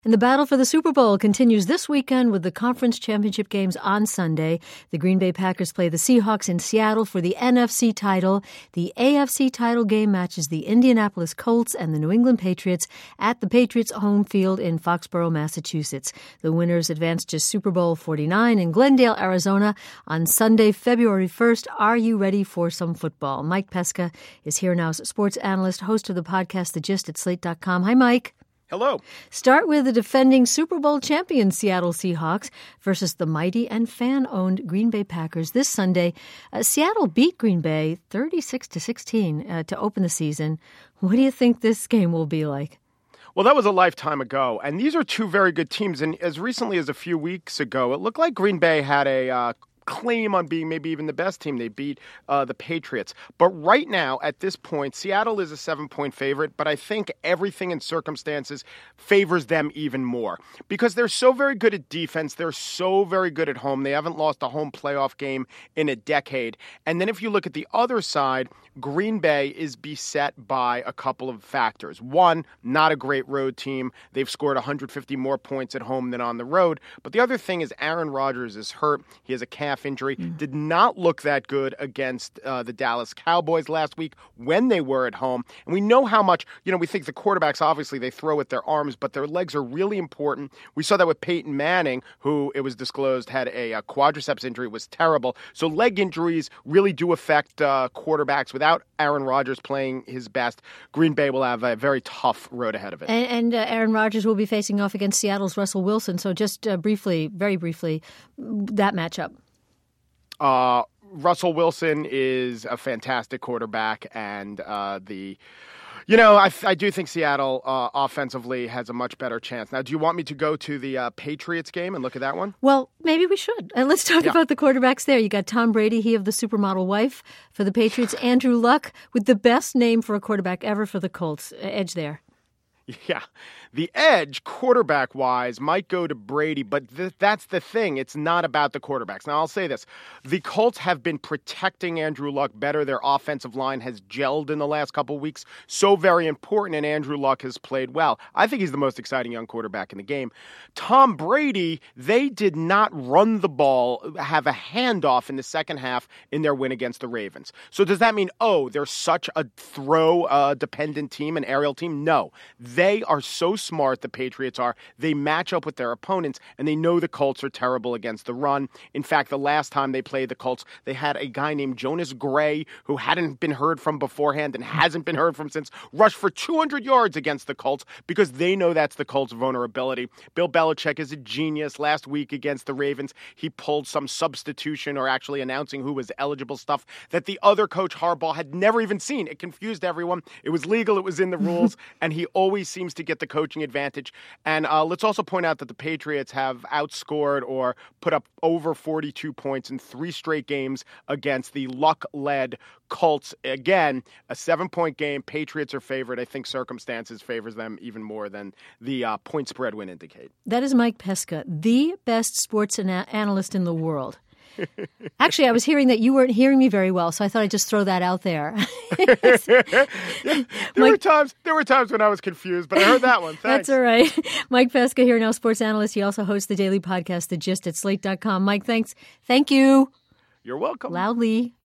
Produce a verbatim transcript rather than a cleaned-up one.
And the battle for the Super Bowl continues this weekend with the conference championship games on Sunday. The Green Bay Packers play the Seahawks in Seattle for the N F C title. The A F C title game matches the Indianapolis Colts and the New England Patriots at the Patriots' home field in Foxborough, Massachusetts. The winners advance to Super Bowl forty-nine in Glendale, Arizona on Sunday, February first. Are you ready for some football? Mike Pesca is here now as a sports analyst, host of the podcast The Gist at Slate dot com. Hi, Mike. Hello. Start with the defending Super Bowl champion Seattle Seahawks versus the mighty and fan-owned Green Bay Packers this Sunday. Uh, Seattle beat Green Bay thirty-six to sixteen uh, to open the season. What do you think this game will be like? Well, that was a lifetime ago, and these are two very good teams. And as recently as a few weeks ago, it looked like Green Bay had a uh, claim on being maybe even the best team. They beat uh, the Patriots. But right now, at this point, Seattle is a seven-point favorite, but I think everything in circumstances favors them even more because they're so very good at defense. They're so very good at home. They haven't lost a home playoff game in a decade. And then if you look at the other side, Green Bay is beset by a couple of factors. One, not a great road team. They've scored one hundred fifty more points at home than on the road. But the other thing is Aaron Rodgers is hurt. He has a calf injury. Mm. Did not look that good against uh, the Dallas Cowboys last week when they were at home. And we know how much, you know, we think the quarterbacks, obviously, they throw with their arms, but their legs are really important. We saw that with Peyton Manning, who it was disclosed had a, a quadriceps injury, was terrible. So leg injuries really do affect uh, quarterbacks. Without Aaron Rodgers playing his best, Green Bay will have a very tough road ahead of it. And, and uh, Aaron Rodgers will be facing off against Seattle's Russell Wilson. So just uh, briefly, very briefly, that matchup. Uh, Russell Wilson is a fantastic quarterback, and uh, the, you know, I, I do think Seattle uh, offensively has a much better chance. Now, do you want me to go to the uh, Patriots game and look at that one? Well, maybe we should. And let's talk yeah. about the quarterbacks there. You got Tom Brady, he of the supermodel wife for the Patriots. Andrew Luck with the best name for a quarterback ever for the Colts. Edge there. Yeah. The edge, quarterback-wise, might go to Brady, but th- that's the thing. It's not about the quarterbacks. Now, I'll say this. The Colts have been protecting Andrew Luck better. Their offensive line has gelled in the last couple of weeks. So very important, and Andrew Luck has played well. I think he's the most exciting young quarterback in the game. Tom Brady, they did not run the ball, have a handoff in the second half in their win against the Ravens. So does that mean, oh, they're such a throw-dependent team, an aerial team? No. They are so smart, the Patriots are. They match up with their opponents, and they know the Colts are terrible against the run. In fact, the last time they played the Colts, they had a guy named Jonas Gray, who hadn't been heard from beforehand and hasn't been heard from since, rush for two hundred yards against the Colts because they know that's the Colts' vulnerability. Bill Belichick is a genius. Last week against the Ravens, he pulled some substitution or actually announcing who was eligible stuff that the other coach, Harbaugh, had never even seen. It confused everyone. It was legal. It was in the rules, and he always seems to get the coaching advantage. And uh, let's also point out that the Patriots have outscored or put up over forty-two points in three straight games against the Luck-led Colts. Again, a seven-point game. Patriots are favored. I think circumstances favors them even more than the uh, point spread would indicate. That is Mike Pesca, the best sports ana- analyst in the world. Actually, I was hearing that you weren't hearing me very well, so I thought I'd just throw that out there. yeah, there Mike, were times there were times when I was confused, but I heard that one. Thanks. That's all right. Mike Pesca here now, sports analyst. He also hosts the daily podcast, The Gist at Slate dot com. Mike, thanks. Thank you. You're welcome. Loudly.